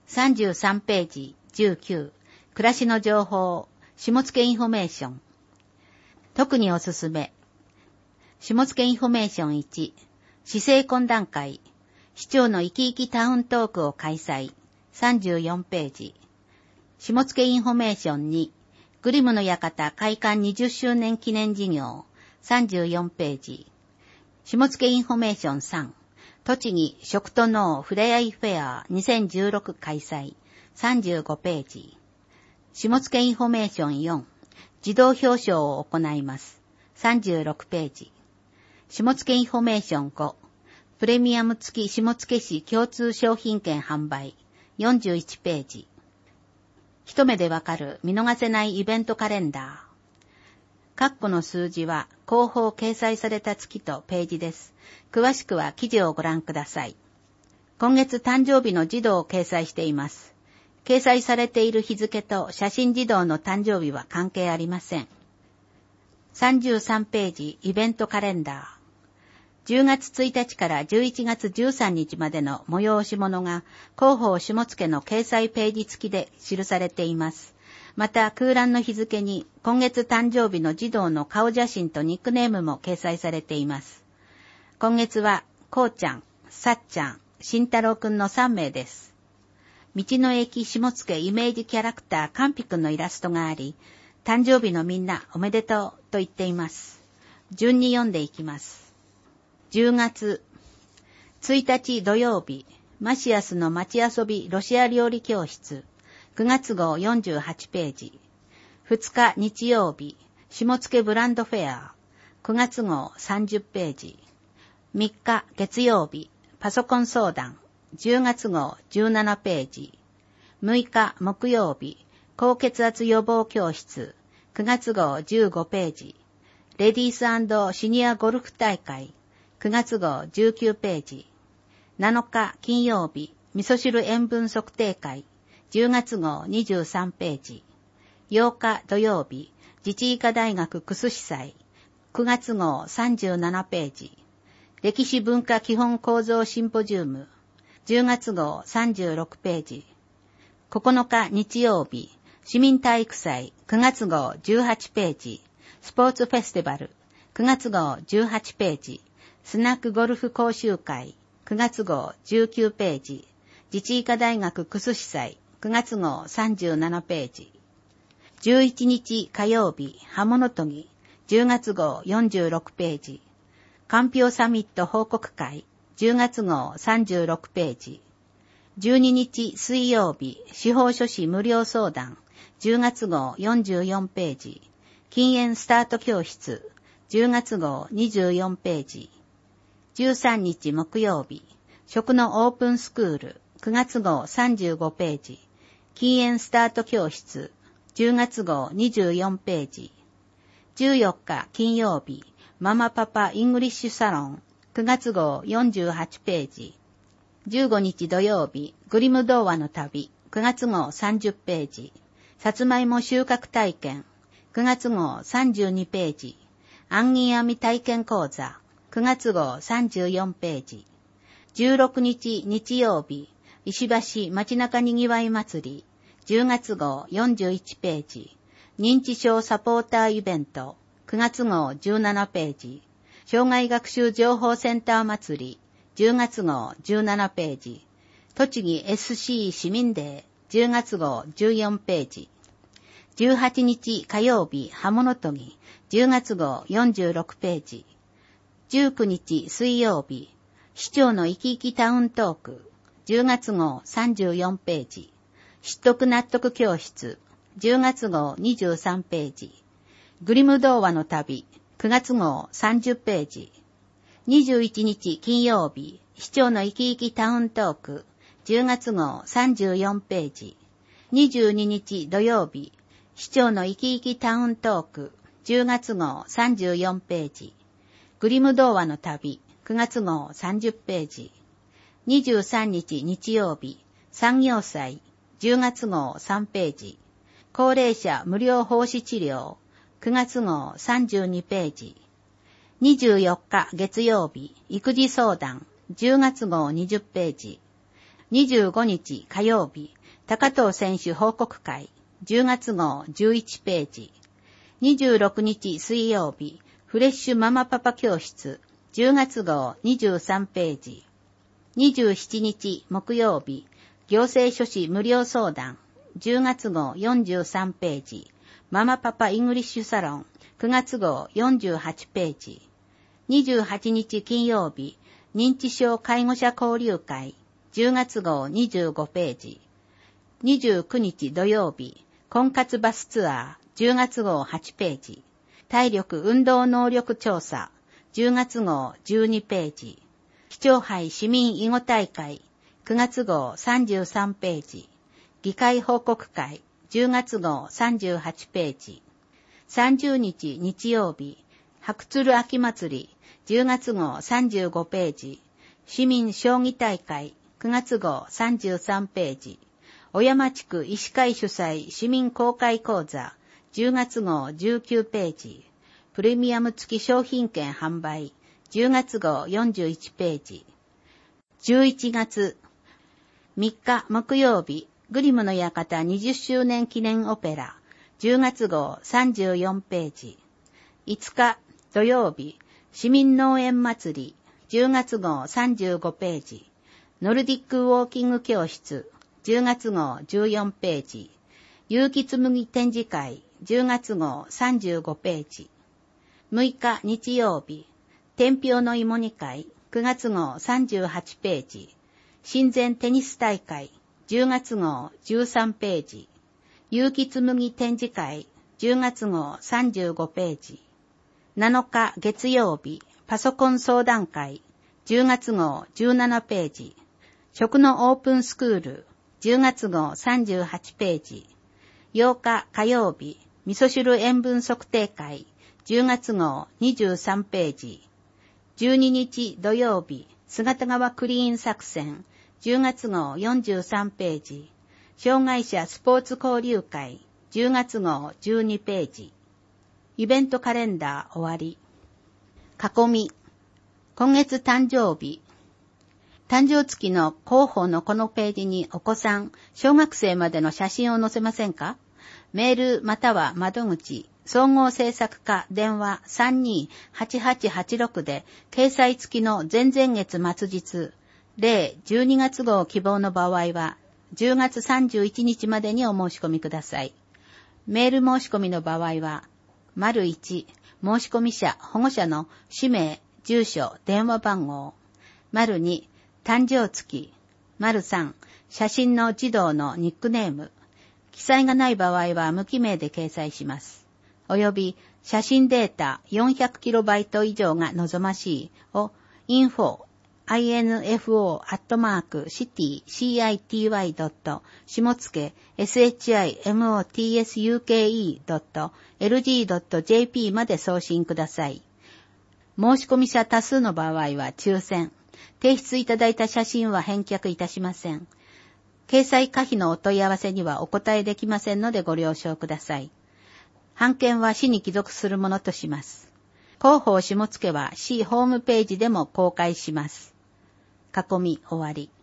33ページ19、暮らしの情報、下野インフォメーション。特におすすめ。下野インフォメーション1、市政懇談会、市長の生き生きタウントークを開催、34ページ。下野インフォメーション2、グリムの館開館20周年記念事業、34ページ。下野インフォメーション3、栃木食と農ふれあいフェア2016開催、35ページ。下野インフォメーション4、自動表彰を行います、36ページ。下野インフォメーション5、プレミアム付き下野市共通商品券販売、41ページ。一目でわかる見逃せないイベントカレンダー。括弧の数字は広報掲載された月とページです。詳しくは記事をご覧ください。今月誕生日の児童を掲載しています。掲載されている日付と写真児童の誕生日は関係ありません。33ページイベントカレンダー。10月1日から11月13日までの催し物が広報下野の掲載ページ付きで記されています。また空欄の日付に今月誕生日の児童の顔写真とニックネームも掲載されています。今月はこうちゃん、さっちゃん、慎太郎くんの3名です。道の駅下野イメージキャラクターカンピくんのイラストがあり、誕生日のみんなおめでとうと言っています。順に読んでいきます。10月1日土曜日、マシアスの街遊びロシア料理教室、9月号48ページ。2日日曜日、下野ブランドフェア、9月号30ページ。3日月曜日、パソコン相談、10月号17ページ。6日木曜日、高血圧予防教室、9月号15ページ。レディース&シニアゴルフ大会、9月号19ページ。7日金曜日、味噌汁塩分測定会、10月号23ページ。8日土曜日、自治医科大学楠司祭、9月号37ページ。歴史文化基本構造シンポジウム、10月号36ページ。9日日曜日、市民体育祭、9月号18ページ。スポーツフェスティバル、9月号18ページ。スナックゴルフ講習会、9月号19ページ。自治医科大学楠司祭、9月号37ページ。11日火曜日、刃物研ぎ、10月号46ページ。かんぴょうサミット報告会、10月号36ページ。12日水曜日、司法書士無料相談、10月号44ページ。禁煙スタート教室、10月号24ページ。13日木曜日、食のオープンスクール、9月号35ページ。禁煙スタート教室、10月号24ページ。14日金曜日、ママパパイングリッシュサロン、9月号48ページ。15日土曜日、グリム童話の旅、9月号30ページ。さつまいも収穫体験、9月号32ページ。杏仁編み体験講座、9月号34ページ。16日日曜日、石橋街中にぎわい祭り、10月号41ページ。認知症サポーターイベント、9月号17ページ。障害学習情報センター祭り、10月号17ページ。栃木 SC 市民デー、10月号14ページ。18日火曜日、刃物研ぎ、10月号46ページ。19日水曜日、市長の生き生きタウントーク、10月号34ページ。知得納得教室、10月号23ページ。グリム童話の旅、9月号30ページ。21日金曜日、市長の生き生きタウントーク、10月号34ページ。22日土曜日、市長の生き生きタウントーク、10月号34ページ。グリム童話の旅、9月号30ページ。23日日曜日、産業祭、10月号3ページ。高齢者無料奉仕治療、9月号32ページ。24日月曜日、育児相談、10月号20ページ。25日火曜日、 高藤選手報告会、10月号11ページ。26日水曜日、フレッシュママパパ教室、10月号23ページ。27日木曜日、行政書士無料相談、10月号43ページ。ママパパイングリッシュサロン、9月号48ページ。28日金曜日、認知症介護者交流会、10月号25ページ。29日土曜日、婚活バスツアー、10月号8ページ。体力運動能力調査、10月号12ページ。基調杯市民囲碁大会、9月号33ページ。議会報告会、10月号38ページ。30日日曜日、白鶴秋祭り、10月号35ページ。市民将棋大会、9月号33ページ。小山地区医師会主催市民公開講座、10月号19ページ。プレミアム付き商品券販売、10月号41ページ。11月3日木曜日、グリムの館20周年記念オペラ、10月号34ページ。5日土曜日、市民農園祭り、10月号35ページ。ノルディックウォーキング教室、10月号14ページ。有機紬展示会、10月号35ページ。6日日曜日、天平の芋煮会、9月号38ページ。親善テニス大会、10月号13ページ。有機紬展示会、10月号35ページ。7日月曜日、パソコン相談会、10月号17ページ。食のオープンスクール、10月号38ページ。8日火曜日、味噌汁塩分測定会、10月号23ページ。12日土曜日、姿川クリーン作戦、10月号43ページ。障害者スポーツ交流会、10月号12ページ。イベントカレンダー終わり。囲み。今月誕生日。誕生月の広報のこのページにお子さん、小学生までの写真を載せませんか？メールまたは窓口、総合制作課電話328886で掲載付きの前々月末日、12月号希望の場合は10月31日までにお申し込みください。メール申し込みの場合は、1、申し込み者、保護者の氏名、住所、電話番号、2、誕生月、3、写真の児童のニックネーム、記載がない場合は無記名で掲載します。および写真データ 400KB 以上が望ましいを info@city.shimotsuke.lg.jp まで送信ください。申し込み者多数の場合は抽選。提出いただいた写真は返却いたしません。掲載可否のお問い合わせにはお答えできませんのでご了承ください。版権は市に帰属するものとします。広報下野は市ホームページでも公開します。囲み終わり。